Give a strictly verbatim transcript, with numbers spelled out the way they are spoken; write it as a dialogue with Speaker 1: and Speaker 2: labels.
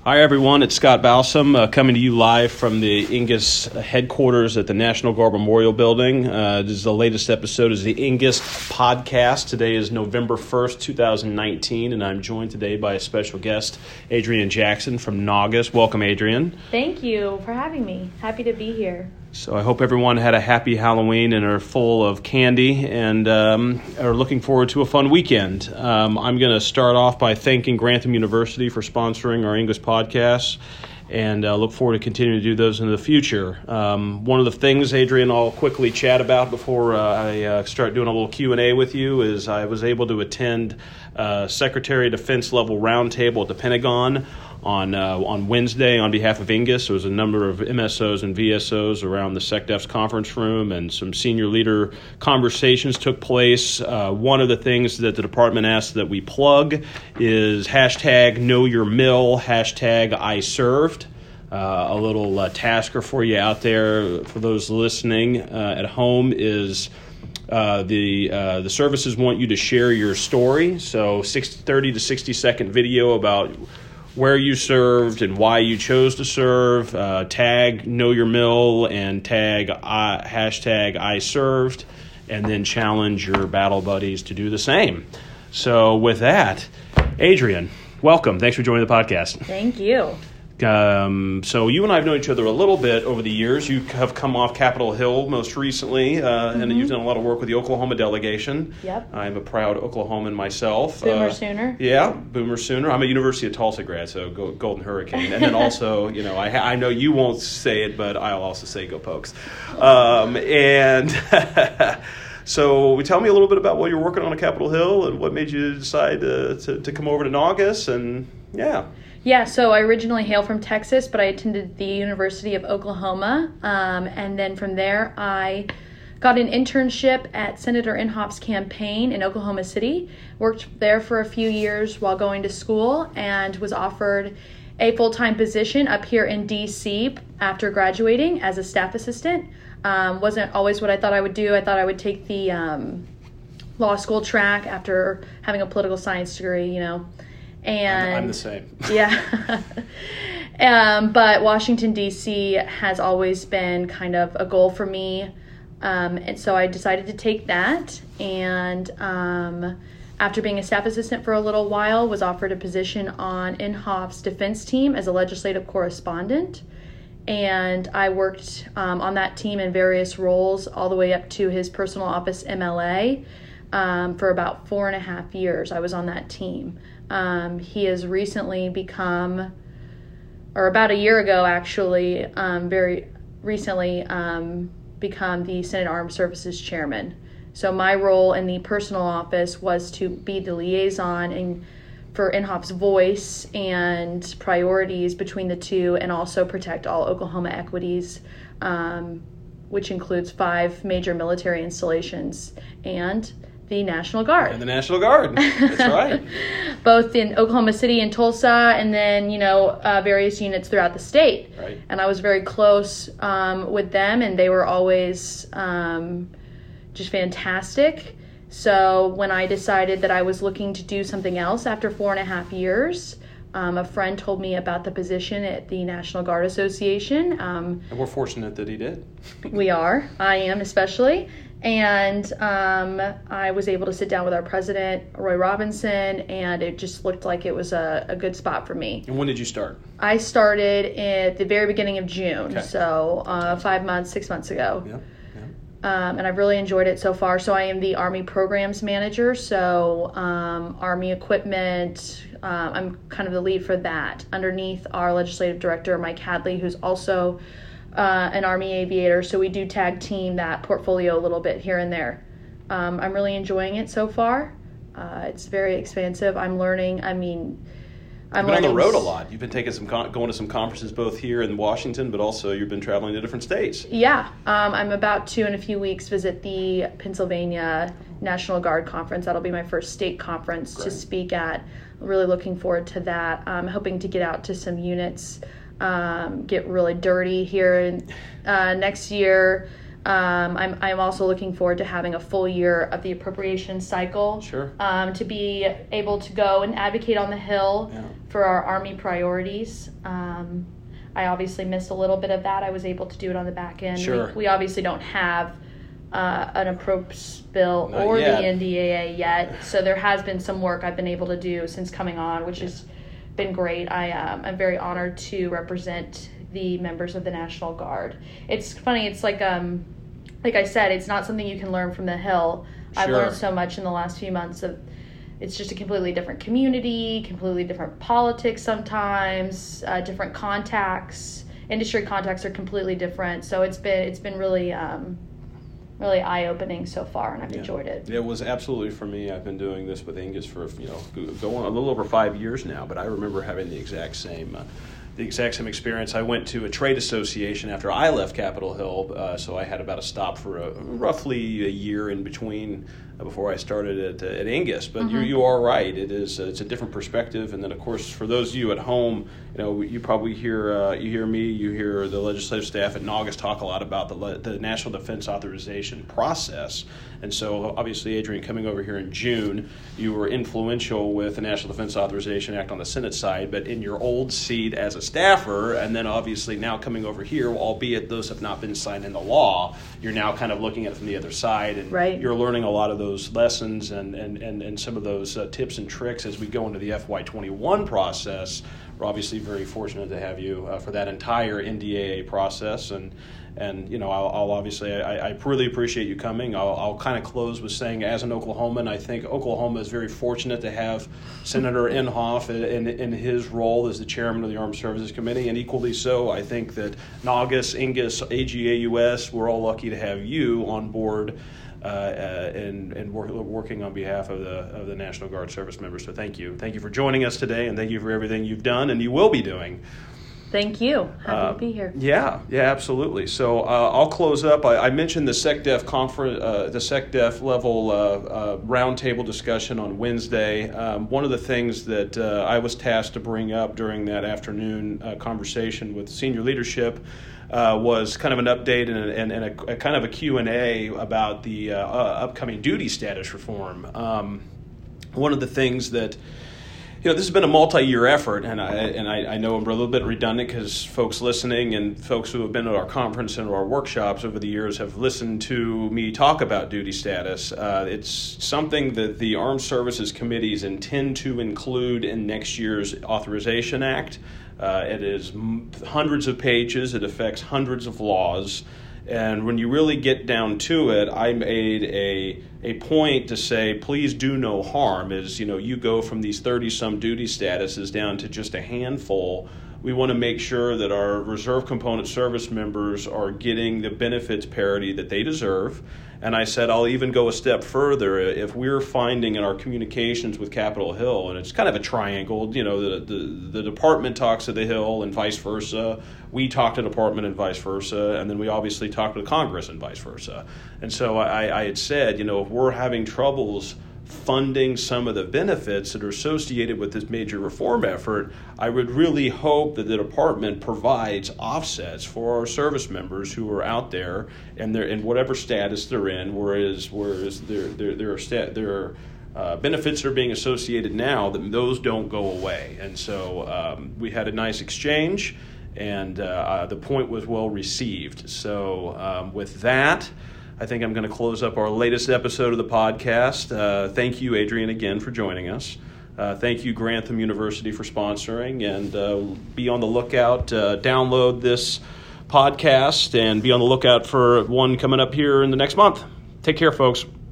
Speaker 1: Hi, everyone. It's Scott Balsam uh, coming to you live from the Ingus headquarters at the National Guard Memorial Building. Uh, this is the latest episode is the Ingus podcast. Today is November first, twenty nineteen, and I'm joined today by a special guest, Adrienne Jackson from Naugus. Welcome, Adrienne.
Speaker 2: Thank you for having me. Happy to be here.
Speaker 1: So I hope everyone had a happy Halloween and are full of candy and um, are looking forward to a fun weekend. Um, I'm going to start off by thanking Grantham University for sponsoring our English podcasts and uh, look forward to continuing to do those in the future. Um, one of the things, Adrienne, I'll quickly chat about before uh, I uh, start doing a little Q and A with you is I was able to attend uh, Secretary of Defense level roundtable at the Pentagon on uh, on Wednesday on behalf of Ingus. There was a number of M S Os and V S Os around the SecDef's conference room, and some senior leader conversations took place. Uh, one of the things that the department asked that we plug is hashtag Know Your Mill, hashtag I Served. Uh, a little uh, tasker for you out there, for those listening uh, at home, is Uh, the uh, the services want you to share your story. So sixty, thirty to sixty second video about where you served and why you chose to serve. Uh, tag Know Your Mill and tag I, hashtag I served, and then challenge your battle buddies to do the same. So with that, Adrienne, welcome. Thanks for joining the podcast.
Speaker 2: Thank you.
Speaker 1: Um, so you and I have known each other a little bit over the years. You have come off Capitol Hill most recently, uh, mm-hmm. and you've done a lot of work with the Oklahoma delegation.
Speaker 2: Yep.
Speaker 1: I'm a proud Oklahoman myself.
Speaker 2: Boomer
Speaker 1: uh,
Speaker 2: Sooner.
Speaker 1: Yeah, Boomer Sooner. I'm a University of Tulsa grad, so go, Golden Hurricane. And then also, you know, I, I know you won't say it, but I'll also say go Pokes. Um, and so tell me a little bit about what you're working on at Capitol Hill and what made you decide to, to, to come over to Naugus, and yeah.
Speaker 2: Yeah, so I originally hail from Texas, but I attended the University of Oklahoma, um, and then from there I got an internship at Senator Inhofe's campaign in Oklahoma City, worked there for a few years while going to school, and was offered a full-time position up here in D C after graduating as a staff assistant. Um, wasn't always what I thought I would do. I thought I would take the um, law school track after having a political science degree, you know. And
Speaker 1: I'm the same.
Speaker 2: Yeah. um, but Washington, D C has always been kind of a goal for me. Um, and so I decided to take that. And um, after being a staff assistant for a little while, was offered a position on Inhofe's defense team as a legislative correspondent. And I worked um, on that team in various roles all the way up to his personal office M L A um, for about four and a half years. I was on that team. Um, he has recently become, or about a year ago actually, um, very recently um, become the Senate Armed Services Chairman. So my role in the personal office was to be the liaison and for Inhofe's voice and priorities between the two, and also protect all Oklahoma equities, um, which includes five major military installations and the National Guard.
Speaker 1: And the National Guard. That's right.
Speaker 2: Both in Oklahoma City and Tulsa, and then, you know, uh, various units throughout the state.
Speaker 1: Right.
Speaker 2: And I was very close um, with them, and they were always um, just fantastic. So when I decided that I was looking to do something else after four and a half years, um, a friend told me about the position at the National Guard Association. Um,
Speaker 1: and we're fortunate that he did.
Speaker 2: We are. I am especially. And um, I was able to sit down with our president, Roy Robinson, and it just looked like it was a, a good spot for me.
Speaker 1: And when did you start?
Speaker 2: I started at the very beginning of June,
Speaker 1: okay.
Speaker 2: so uh, five months, six months ago.
Speaker 1: Yeah, yeah.
Speaker 2: Um, and I've really enjoyed it so far. So I am the Army Programs Manager, so um, Army equipment, uh, I'm kind of the lead for that. Underneath our Legislative Director, Mike Hadley, who's also Uh, an Army aviator, so we do tag team that portfolio a little bit here and there. Um, I'm really enjoying it so far. Uh, it's very expansive. I'm learning. I mean, I'm
Speaker 1: You've been on the road a
Speaker 2: s-
Speaker 1: lot. You've been taking some con- going to some conferences both here in Washington, but also you've been traveling to different states.
Speaker 2: Yeah, um, I'm about to in a few weeks visit the Pennsylvania National Guard Conference. That'll be my first state conference
Speaker 1: Great.
Speaker 2: to speak at. Really looking forward to that. I'm hoping to get out to some units. Um, get really dirty here in, uh, next year. Um, I'm I'm also looking forward to having a full year of the appropriation cycle.
Speaker 1: Sure.
Speaker 2: Um, to be able to go and advocate on the Hill
Speaker 1: Yeah.
Speaker 2: for our Army priorities. Um, I obviously missed a little bit of that. I was able to do it on the back end.
Speaker 1: Sure.
Speaker 2: We, we obviously don't have uh, an approps bill
Speaker 1: Not
Speaker 2: or
Speaker 1: yet.
Speaker 2: the N D A A yet, so there has been some work I've been able to do since coming on, which has been great. I um, I'm very honored to represent the members of the National Guard. It's funny. It's like um, like I said, it's not something you can learn from the Hill. I've
Speaker 1: Sure.
Speaker 2: learned so much in the last few months of. It's just a completely different community, completely different politics sometimes, uh, different contacts. Industry contacts are completely different. So it's been it's been really um, really eye-opening so far, and I've
Speaker 1: Yeah.
Speaker 2: enjoyed it.
Speaker 1: It was absolutely for me. I've been doing this with Angus for, you know, going a little over five years now, but I remember having the exact same uh, the exact same experience. I went to a trade association after I left Capitol Hill, uh, so I had about a stop for a, roughly a year in between uh, before I started at, uh, at Angus. But
Speaker 2: Mm-hmm.
Speaker 1: you you are right. It is uh, it's a different perspective. And then of course for those of you at home, you know, you probably hear uh, you hear me, you hear the legislative staff at Naugus talk a lot about the le- the National Defense Authorization process. And so obviously, Adrian, coming over here in June, you were influential with the National Defense Authorization Act on the Senate side, but in your old seat as a staffer, and then obviously now coming over here, albeit those have not been signed into law, you're now kind of looking at it from the other side, and
Speaker 2: Right.
Speaker 1: you're learning a lot of those lessons and, and, and, and some of those uh, tips and tricks as we go into the F Y twenty-one process. We're obviously very fortunate to have you uh, for that entire N D A A process, and and you know I'll, I'll obviously I, I really appreciate you coming. I'll, I'll kind of close with saying, as an Oklahoman, I think Oklahoma is very fortunate to have Senator Inhofe in, in, in his role as the chairman of the Armed Services Committee, and equally so, I think that Naugus, Angus, A G A U S, we're all lucky to have you on board. Uh, uh, and and work, working on behalf of the of the National Guard service members. So thank you, thank you for joining us today, and thank you for everything you've done and you will be doing.
Speaker 2: Thank you. Happy
Speaker 1: Uh,
Speaker 2: to be here.
Speaker 1: Yeah, yeah, absolutely. So uh, I'll close up. I, I mentioned the SecDef conference, uh, the SecDef level uh, uh, roundtable discussion on Wednesday. Um, one of the things that uh, I was tasked to bring up during that afternoon uh, conversation with senior leadership Uh, was kind of an update and, and, and a, a kind of a Q and A about the uh, uh, upcoming duty status reform. Um, one of the things that, you know, this has been a multi-year effort, and I and I, I know I'm a little bit redundant because folks listening and folks who have been at our conference and our workshops over the years have listened to me talk about duty status. Uh, it's something that the Armed Services Committees intend to include in next year's Authorization Act. Uh, it is m- hundreds of pages. It affects hundreds of laws. And when you really get down to it, I made a a point to say, please do no harm. As you know, you go from these thirty-some duty statuses down to just a handful. We want to make sure that our reserve component service members are getting the benefits parity that they deserve. And I said, I'll even go a step further. If we're finding in our communications with Capitol Hill, and it's kind of a triangle, you know, the, the, the department talks to the Hill and vice versa. We talk to the department and vice versa. And then we obviously talk to the Congress and vice versa. And so I, I had said, you know, if we're having troubles funding some of the benefits that are associated with this major reform effort, I would really hope that the department provides offsets for our service members who are out there and they're in whatever status they're in, whereas whereas there there there are stat, there are uh, benefits that are being associated now that those don't go away. And so um, we had a nice exchange, and uh, uh, the point was well received. So um, with that, I think I'm going to close up our latest episode of the podcast. Uh, thank you, Adrian, again for joining us. Uh, thank you, Grantham University, for sponsoring. And uh, be on the lookout. Uh, download this podcast and be on the lookout for one coming up here in the next month. Take care, folks.